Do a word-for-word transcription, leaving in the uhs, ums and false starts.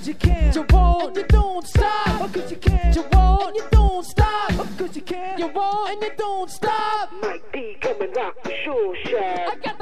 cause you can. You won't and you don't stop. Oh, cause you can. You won't and you don't stop. Oh, cause you can. You won't and you don't stop. Mike D, come and rock the show shack. I got